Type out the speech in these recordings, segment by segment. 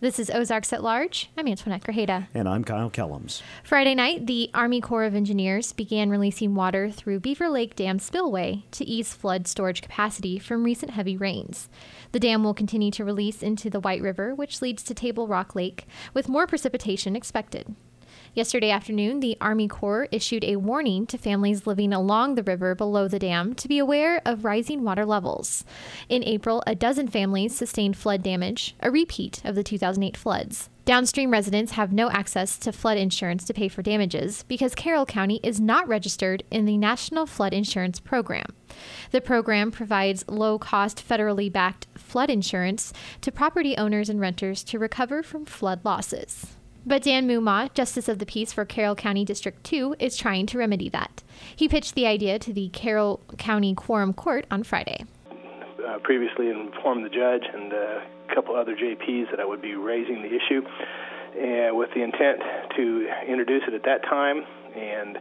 This is Ozarks at Large. I'm Antoinette Grajeda. And I'm Kyle Kellums. Friday night, the Army Corps of Engineers began releasing water through Beaver Lake Dam spillway to ease flood storage capacity from recent heavy rains. The dam will continue to release into the White River, which leads to Table Rock Lake, with more precipitation expected. Yesterday afternoon, the Army Corps issued a warning to families living along the river below the dam to be aware of rising water levels. In April, a dozen families sustained flood damage, a repeat of the 2008 floods. Downstream residents have no access to flood insurance to pay for damages because Carroll County is not registered in the National Flood Insurance Program. The program provides low-cost, federally backed flood insurance to property owners and renters to recover from flood losses. But Dan Mumma, Justice of the Peace for Carroll County District 2, is trying to remedy that. He pitched the idea to the Carroll County Quorum Court on Friday. Previously informed the judge and a couple other JPs that I would be raising the issue with the intent to introduce it at that time and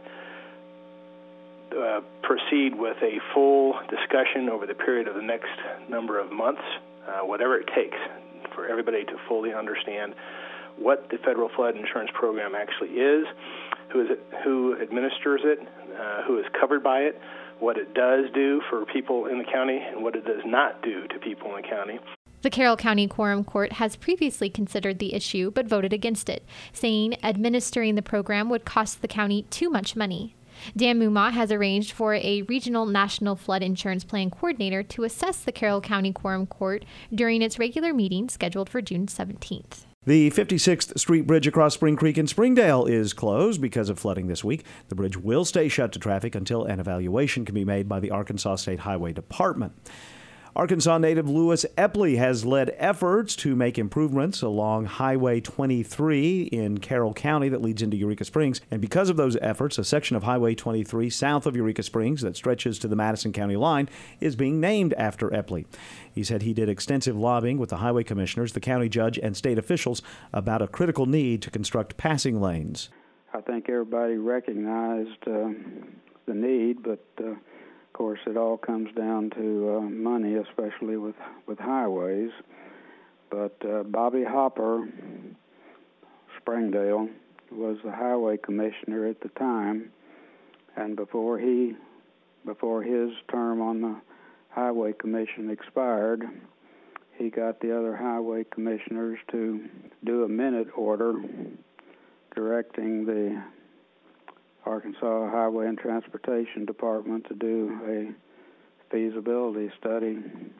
proceed with a full discussion over the period of the next number of months, whatever it takes for everybody to fully understand what the federal flood insurance program actually is, who administers it, who is covered by it, what it does do for people in the county, and what it does not do to people in the county. The Carroll County Quorum Court has previously considered the issue but voted against it, saying administering the program would cost the county too much money. Dan Mumma has arranged for a regional national flood insurance plan coordinator to assess the Carroll County Quorum Court during its regular meeting scheduled for June 17th. The 56th Street Bridge across Spring Creek in Springdale is closed because of flooding this week. The bridge will stay shut to traffic until an evaluation can be made by the Arkansas State Highway Department. Arkansas native Lewis Epley has led efforts to make improvements along Highway 23 in Carroll County that leads into Eureka Springs. And because of those efforts, a section of Highway 23 south of Eureka Springs that stretches to the Madison County line is being named after Epley. He said he did extensive lobbying with the highway commissioners, the county judge, and state officials about a critical need to construct passing lanes. I think everybody recognized the need, but of course, it all comes down to money, especially with highways. But Bobby Hopper, Springdale, was the highway commissioner at the time, and before his term on the highway commission expired, he got the other highway commissioners to do a minute order directing the Arkansas Highway and Transportation Department to do a feasibility study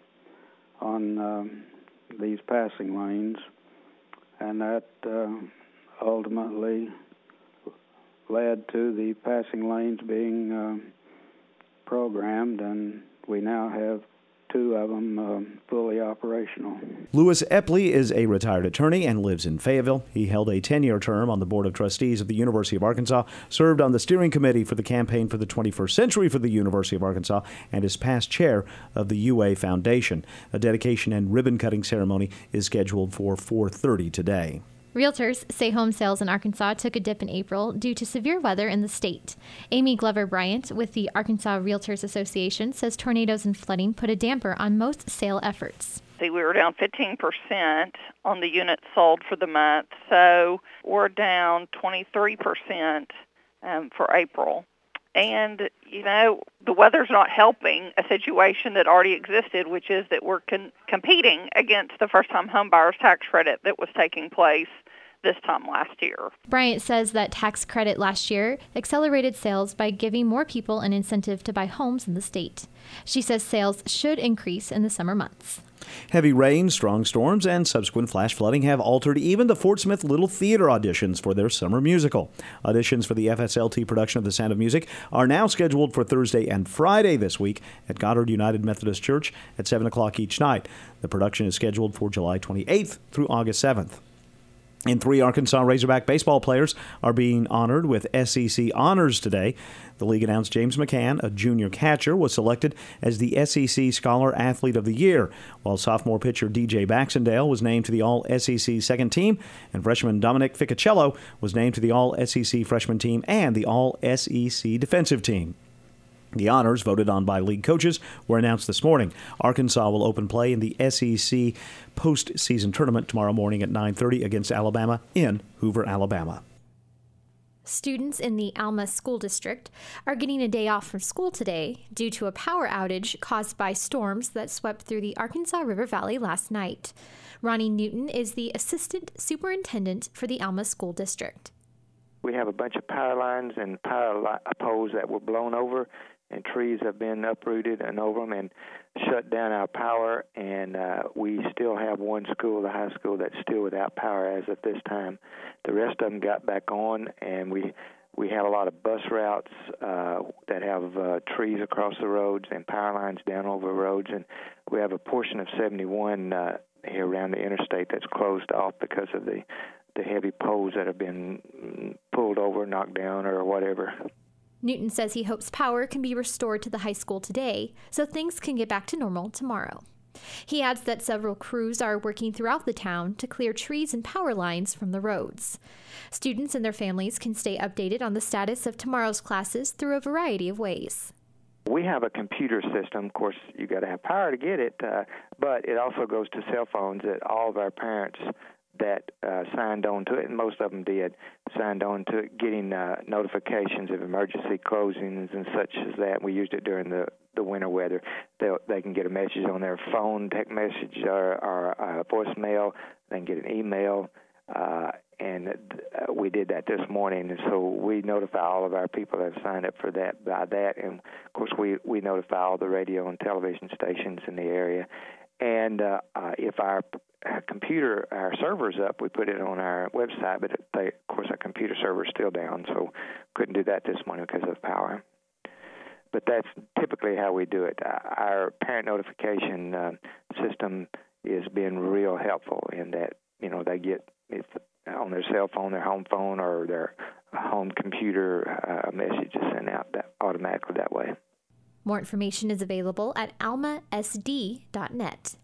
on these passing lanes, and that ultimately led to the passing lanes being programmed, and we now have two of them fully operational. Lewis Epley is a retired attorney and lives in Fayetteville. He held a 10-year term on the Board of Trustees of the University of Arkansas, served on the steering committee for the Campaign for the 21st Century for the University of Arkansas, and is past chair of the UA Foundation. A dedication and ribbon-cutting ceremony is scheduled for 4:30 today. Realtors say home sales in Arkansas took a dip in April due to severe weather in the state. Amy Glover Bryant with the Arkansas Realtors Association says tornadoes and flooding put a damper on most sale efforts. We were down 15% on the units sold for the month, so we're down 23% for April. And, the weather's not helping a situation that already existed, which is that we're competing against the first-time home buyers tax credit that was taking place this time last year. Bryant says that tax credit last year accelerated sales by giving more people an incentive to buy homes in the state. She says sales should increase in the summer months. Heavy rain, strong storms, and subsequent flash flooding have altered even the Fort Smith Little Theater auditions for their summer musical. Auditions for the FSLT production of The Sound of Music are now scheduled for Thursday and Friday this week at Goddard United Methodist Church at 7 o'clock each night. The production is scheduled for July 28th through August 7th. And 3 Arkansas Razorback baseball players are being honored with SEC honors today. The league announced James McCann, a junior catcher, was selected as the SEC Scholar Athlete of the Year, while sophomore pitcher DJ Baxendale was named to the All-SEC second team, and freshman Dominic Ficcicello was named to the All-SEC freshman team and the All-SEC defensive team. The honors, voted on by league coaches, were announced this morning. Arkansas will open play in the SEC postseason tournament tomorrow morning at 9:30 against Alabama in Hoover, Alabama. Students in the Alma School District are getting a day off from school today due to a power outage caused by storms that swept through the Arkansas River Valley last night. Ronnie Newton is the Assistant Superintendent for the Alma School District. We have a bunch of power lines and power poles that were blown over, and trees have been uprooted and over them and shut down our power, and we still have one school, the high school, that's still without power as of this time. The rest of them got back on, and we have a lot of bus routes that have trees across the roads and power lines down over roads, and we have a portion of 71 here around the interstate that's closed off because of the heavy poles that have been pulled over, knocked down, or whatever. Newton says he hopes power can be restored to the high school today so things can get back to normal tomorrow. He adds that several crews are working throughout the town to clear trees and power lines from the roads. Students and their families can stay updated on the status of tomorrow's classes through a variety of ways. We have a computer system. Of course, you got to have power to get it, but it also goes to cell phones that all of our parents that signed on to it, and most of them did, signed on to it, getting notifications of emergency closings and such as that. We used it during the winter weather. They can get a message on their phone, text message, or voicemail. They can get an email, and we did that this morning. And so we notify all of our people that have signed up for that by that. And, of course, we notify all the radio and television stations in the area. And if our server's up, we put it on our website, but of course our computer server's still down, so couldn't do that this morning because of power. But that's typically how we do it. Our parent notification system has been real helpful in that, they get on their cell phone, their home phone, or their home computer message is sent out automatically that way. More information is available at almasd.net.